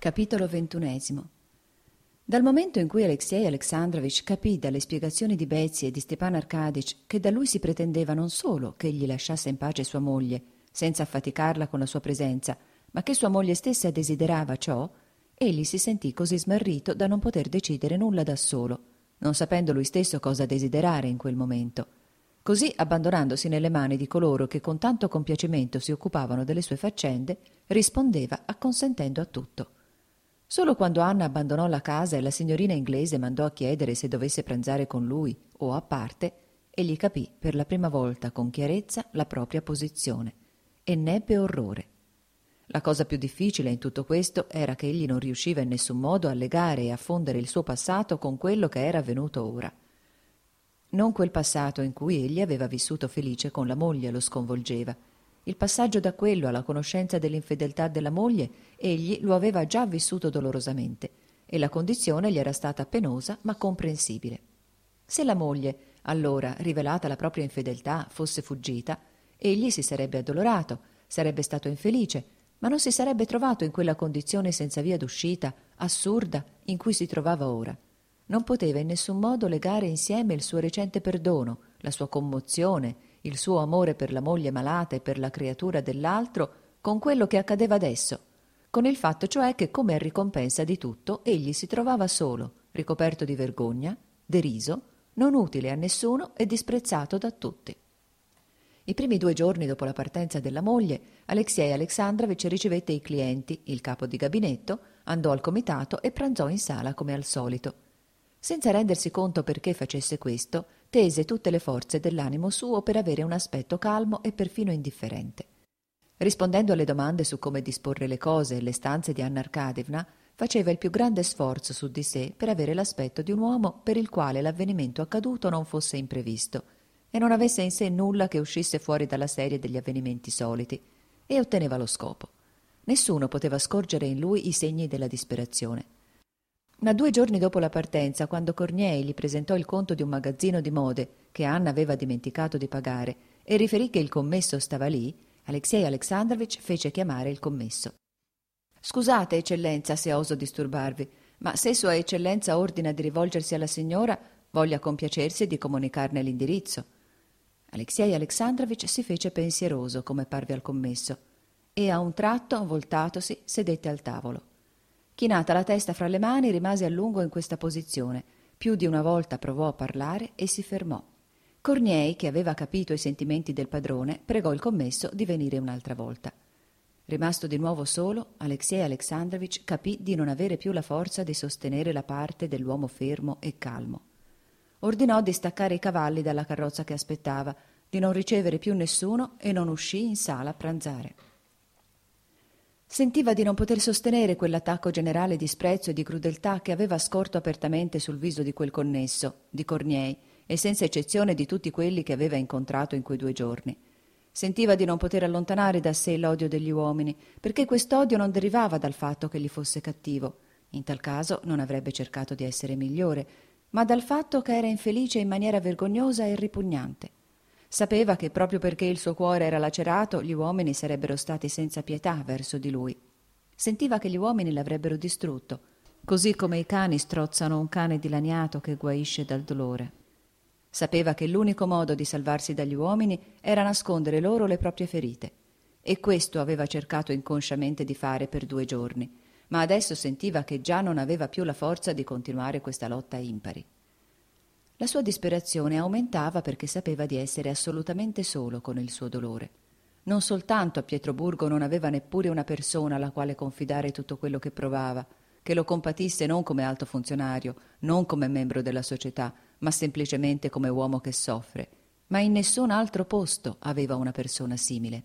Capitolo 21. Dal momento in cui Alexei Alexandrovich capì dalle spiegazioni di Betsy e di Stepan Arkadych che da lui si pretendeva non solo che egli lasciasse in pace sua moglie, senza affaticarla con la sua presenza, ma che sua moglie stessa desiderava ciò, egli si sentì così smarrito da non poter decidere nulla da solo, non sapendo lui stesso cosa desiderare in quel momento. Così, abbandonandosi nelle mani di coloro che con tanto compiacimento si occupavano delle sue faccende, rispondeva acconsentendo a tutto. Solo quando Anna abbandonò la casa e la signorina inglese mandò a chiedere se dovesse pranzare con lui o a parte, egli capì per la prima volta con chiarezza la propria posizione e n'ebbe orrore. La cosa più difficile in tutto questo era che egli non riusciva in nessun modo a legare e a fondere il suo passato con quello che era avvenuto ora. Non quel passato in cui egli aveva vissuto felice con la moglie lo sconvolgeva. Il passaggio da quello alla conoscenza dell'infedeltà della moglie egli lo aveva già vissuto dolorosamente e la condizione gli era stata penosa ma comprensibile. Se la moglie, allora, rivelata la propria infedeltà, fosse fuggita, egli si sarebbe addolorato, sarebbe stato infelice, ma non si sarebbe trovato in quella condizione senza via d'uscita, assurda, in cui si trovava ora. Non poteva in nessun modo legare insieme il suo recente perdono, la sua commozione, il suo amore per la moglie malata e per la creatura dell'altro con quello che accadeva adesso, con il fatto cioè che come a ricompensa di tutto egli si trovava solo, ricoperto di vergogna, deriso, non utile a nessuno e disprezzato da tutti. I primi 2 giorni dopo la partenza della moglie, Alexei Alexandrovich ricevette i clienti, il capo di gabinetto, andò al comitato e pranzò in sala come al solito. Senza rendersi conto perché facesse questo, tese tutte le forze dell'animo suo per avere un aspetto calmo e perfino indifferente. Rispondendo alle domande su come disporre le cose e le stanze di Anna Arkadievna, faceva il più grande sforzo su di sé per avere l'aspetto di un uomo per il quale l'avvenimento accaduto non fosse imprevisto e non avesse in sé nulla che uscisse fuori dalla serie degli avvenimenti soliti, e otteneva lo scopo. Nessuno poteva scorgere in lui i segni della disperazione. Ma 2 giorni dopo la partenza, quando Corniei gli presentò il conto di un magazzino di mode che Anna aveva dimenticato di pagare e riferì che il commesso stava lì, Alexei Alexandrovich fece chiamare il commesso. «Scusate, eccellenza, se oso disturbarvi, ma se sua eccellenza ordina di rivolgersi alla signora, voglia compiacersi di comunicarne l'indirizzo». Alexei Alexandrovich si fece pensieroso, come parve al commesso, e a un tratto, voltatosi, sedette al tavolo. Chinata la testa fra le mani, rimase a lungo in questa posizione. Più di una volta provò a parlare e si fermò. Corniei, che aveva capito i sentimenti del padrone, pregò il commesso di venire un'altra volta. Rimasto di nuovo solo, Alexei Alexandrovich capì di non avere più la forza di sostenere la parte dell'uomo fermo e calmo. Ordinò di staccare i cavalli dalla carrozza che aspettava, di non ricevere più nessuno e non uscì in sala a pranzare. Sentiva di non poter sostenere quell'attacco generale di sprezzo e di crudeltà che aveva scorto apertamente sul viso di quel connesso, di Corniei, e senza eccezione di tutti quelli che aveva incontrato in quei 2 giorni. Sentiva di non poter allontanare da sé l'odio degli uomini, perché quest'odio non derivava dal fatto che gli fosse cattivo. In tal caso non avrebbe cercato di essere migliore, ma dal fatto che era infelice in maniera vergognosa e ripugnante. Sapeva che proprio perché il suo cuore era lacerato, gli uomini sarebbero stati senza pietà verso di lui. Sentiva che gli uomini l'avrebbero distrutto, così come i cani strozzano un cane dilaniato che guaisce dal dolore. Sapeva che l'unico modo di salvarsi dagli uomini era nascondere loro le proprie ferite, e questo aveva cercato inconsciamente di fare per 2 giorni, ma adesso sentiva che già non aveva più la forza di continuare questa lotta impari. La sua disperazione aumentava perché sapeva di essere assolutamente solo con il suo dolore. Non soltanto a Pietroburgo non aveva neppure una persona alla quale confidare tutto quello che provava, che lo compatisse non come alto funzionario, non come membro della società, ma semplicemente come uomo che soffre, ma in nessun altro posto aveva una persona simile.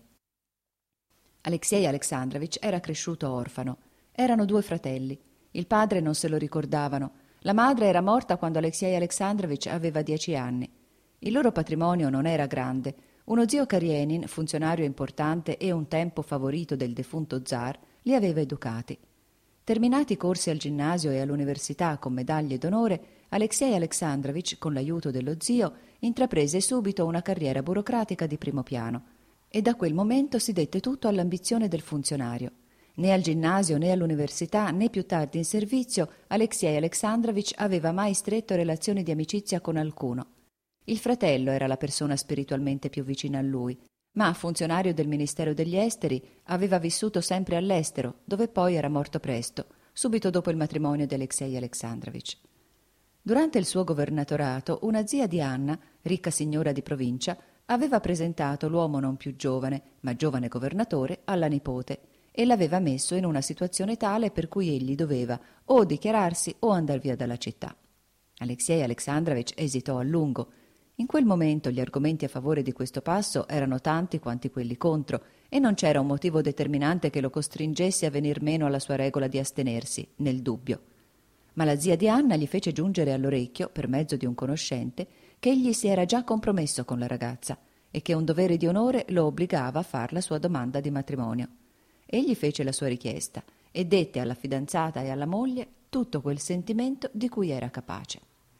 Alexei Alexandrovich era cresciuto orfano. Erano 2 fratelli. Il padre non se lo ricordavano. La madre era morta quando Alexei Alexandrovich aveva 10 anni. Il loro patrimonio non era grande. Uno zio Karienin, funzionario importante e un tempo favorito del defunto zar, li aveva educati. Terminati i corsi al ginnasio e all'università con medaglie d'onore, Alexei Alexandrovich, con l'aiuto dello zio, intraprese subito una carriera burocratica di primo piano e da quel momento si dette tutto all'ambizione del funzionario. Né al ginnasio, né all'università, né più tardi in servizio, Alexei Alexandrovich aveva mai stretto relazioni di amicizia con alcuno. Il fratello era la persona spiritualmente più vicina a lui, ma funzionario del Ministero degli Esteri aveva vissuto sempre all'estero, dove poi era morto presto, subito dopo il matrimonio di Alexei Alexandrovich. Durante il suo governatorato, una zia di Anna, ricca signora di provincia, aveva presentato l'uomo non più giovane, ma giovane governatore, alla nipote e l'aveva messo in una situazione tale per cui egli doveva o dichiararsi o andar via dalla città. Alexei Alexandrovich esitò a lungo. In quel momento gli argomenti a favore di questo passo erano tanti quanti quelli contro e non c'era un motivo determinante che lo costringesse a venir meno alla sua regola di astenersi, nel dubbio. Ma la zia di Anna gli fece giungere all'orecchio, per mezzo di un conoscente, che egli si era già compromesso con la ragazza e che un dovere di onore lo obbligava a far la sua domanda di matrimonio. Egli fece la sua richiesta e dette alla fidanzata e alla moglie tutto quel sentimento di cui era capace.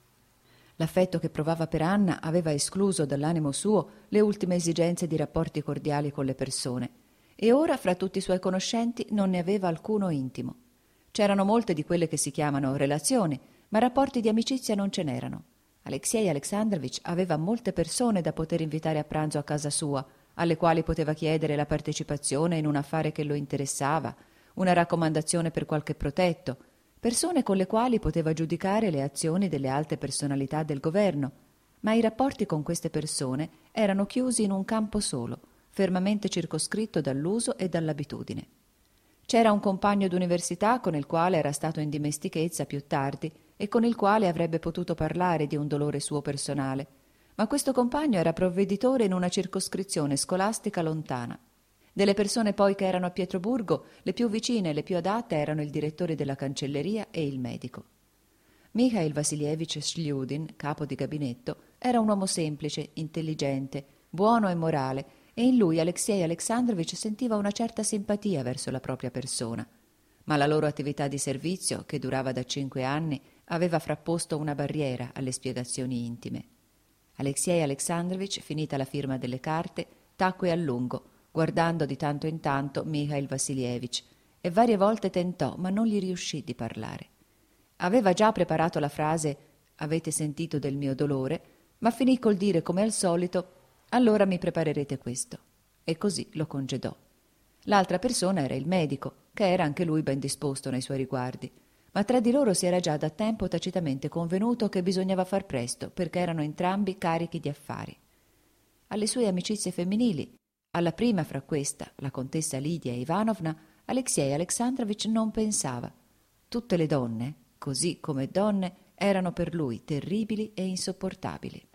L'affetto che provava per Anna aveva escluso dall'animo suo le ultime esigenze di rapporti cordiali con le persone e ora fra tutti i suoi conoscenti non ne aveva alcuno intimo. C'erano molte di quelle che si chiamano relazioni, ma rapporti di amicizia non ce n'erano. Alexei Alexandrovich aveva molte persone da poter invitare a pranzo a casa sua, alle quali poteva chiedere la partecipazione in un affare che lo interessava, una raccomandazione per qualche protetto, persone con le quali poteva giudicare le azioni delle alte personalità del governo, ma i rapporti con queste persone erano chiusi in un campo solo, fermamente circoscritto dall'uso e dall'abitudine. C'era un compagno d'università con il quale era stato in dimestichezza più tardi e con il quale avrebbe potuto parlare di un dolore suo personale, ma questo compagno era provveditore in una circoscrizione scolastica lontana. Delle persone poi che erano a Pietroburgo, le più vicine e le più adatte erano il direttore della cancelleria e il medico. Mikhail Vassilievich Sliudin, capo di gabinetto, era un uomo semplice, intelligente, buono e morale, e in lui Alexei Alexandrovich sentiva una certa simpatia verso la propria persona. Ma la loro attività di servizio, che durava da 5 anni, aveva frapposto una barriera alle spiegazioni intime. Alexei Alexandrovich, finita la firma delle carte, tacque a lungo, guardando di tanto in tanto Mikhail Vassilievich, e varie volte tentò, ma non gli riuscì di parlare. Aveva già preparato la frase «Avete sentito del mio dolore», ma finì col dire come al solito «Allora mi preparerete questo». E così lo congedò. L'altra persona era il medico, che era anche lui ben disposto nei suoi riguardi, ma tra di loro si era già da tempo tacitamente convenuto che bisognava far presto, perché erano entrambi carichi di affari. Alle sue amicizie femminili, alla prima fra questa, la contessa Lidia Ivanovna, Alexei Alexandrovich non pensava. Tutte le donne, così come donne, erano per lui terribili e insopportabili.